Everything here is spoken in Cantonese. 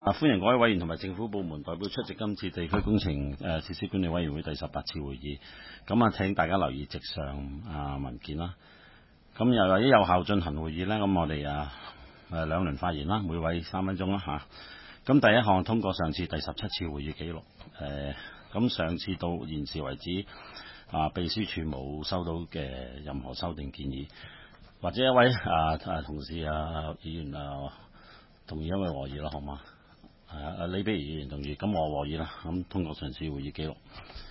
歡迎各位委員同埋政府部門代表出席今次地區工程設施管理委員會第18次會議。咁請大家留意席上文件啦。咁又為咗有效進行會議呢，咁我哋兩輪發言啦，每位3分鐘啦嚇。咁第一項通過上次第17次會議記錄。咁上次到現時為止，秘書處冇收到嘅任何修訂建議，或者一位同事議員同意，因為和議啦，好嗎？李碧儀議員同意，咁我和議啦，咁通過上次會議記錄。